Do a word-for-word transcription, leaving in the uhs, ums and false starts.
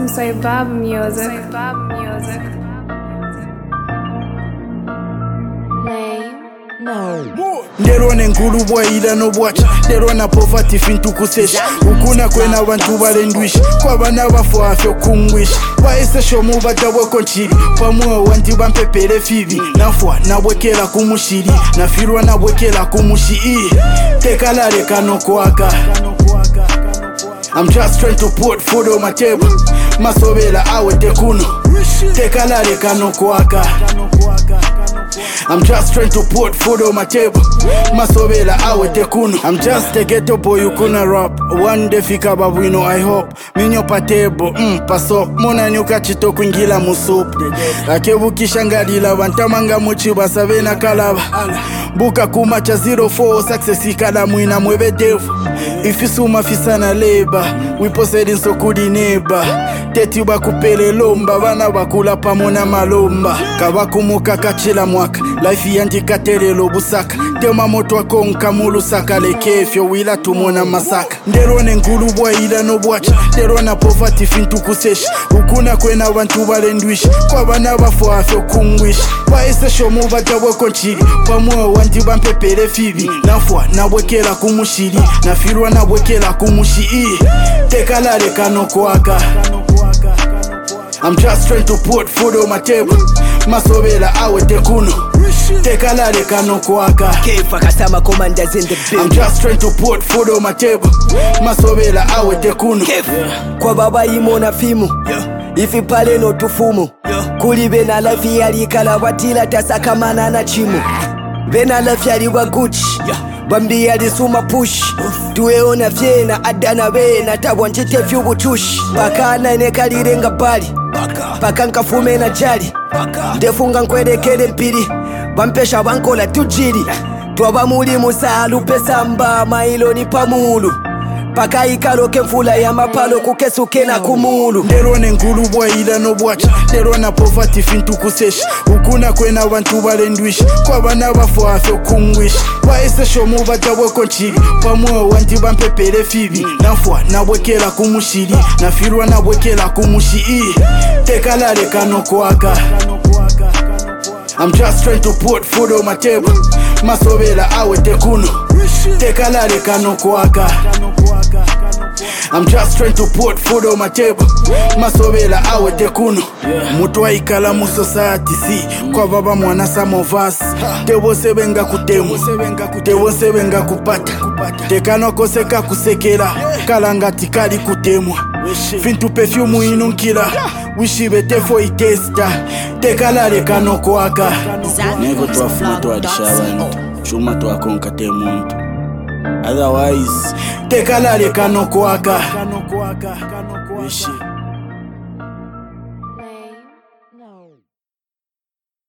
Some say Bob music. Some say Bob music. Lame. No. Nderone ngulu bwaila no bwacha nderona poverty fintu kusesha ukuna kwena abantu balendwisha kwa bana bafo afyo kungwisha baese shomu batawe konchiri pamwe wanti bampepere fibi nafwa nabwekera kumushiri nafirwa nabwekera kumushi tekalale kano kwaka. I'm just trying to put food on my table. Masobela awe tekuno tekalale kano kwaka. I'm just trying to put food on my table. Masobela awe tekuno. I'm just a ghetto boy you couldn't rap. One day fika babuino I hope. Minyo pa table, mm, paso mona nyuka chito kuingila musupu. Akebuki shangalila bantamanga muchi basavena kalaba. Buka kumacha zero four success ikala mwina mwebe devu. Ifisuma fisana leba wiposedi nsokudi neba teti bakupele lomba bana bakula pamona malomba kabakumuka kachila mwaka life yandikaterelo busaka tema moto akonka mulusaka lekefyo wila tumona masaka nderone ngulu bwaila no bwacha nderona poverty fintu kusesha ukuna kwena abantu balendwisha kwa bana bafo afyo kungwisha baese shomu batawe konchiri pamwe wanti bampepere fibi nafwa nabwekera kumushiri nafirwa nabwekera kumushi tekalale kano kwaka. I'm just trying to put food on my table. Masobela awe tekuno tekalale kano kwaka. Kefa kasama commanders in the building. I'm just trying to put food on my table. Masobela awe tekuno kwa baba imona fimu ifi pale no tufumu kuli bena lafi yali kala watila tasakamana na chimu bena lafi yali wa Gucci bambi yali suma push tuweona vyena adana bena tabwa nchite vyubutushi bakana inekalirenga bali paka nkafume na jali ndefunga nkwedekele mpili bampesha bankola tujiri twaba muli musalu pesamba mailoni pamulu paka ikaloke mfula ya mapalo kukesuke na kumulu nderone ngulu bwaila no bwacha nderona poverty fintu kusesha ukuna kwena abantu balendwisha kwa bana bafo afyo kungwisha baese shomu batawe konchiri pamwe wanti bampepere fibi nafwa nabwekera kumushiri nafirwa nabwekera kumushi tekalale kano kwaka. I'm just trying to put food on my table. Masobela awe tekuno tekalale kano kwaka. I'm just trying to put food on my table. Masobela awe tekuno mutu aikala mu society si kwa baba mwana samovasi tebose benga kutemu tebose benga kupata tekano koseka kusekera kalangati kali kutemwa fintu perfume inunkila wishibe tefo itesta tekalale kano kwaka. Nego twafume twadishabantu chuma twakonka temuntu otherwise tekalale kano kwaka. Wishi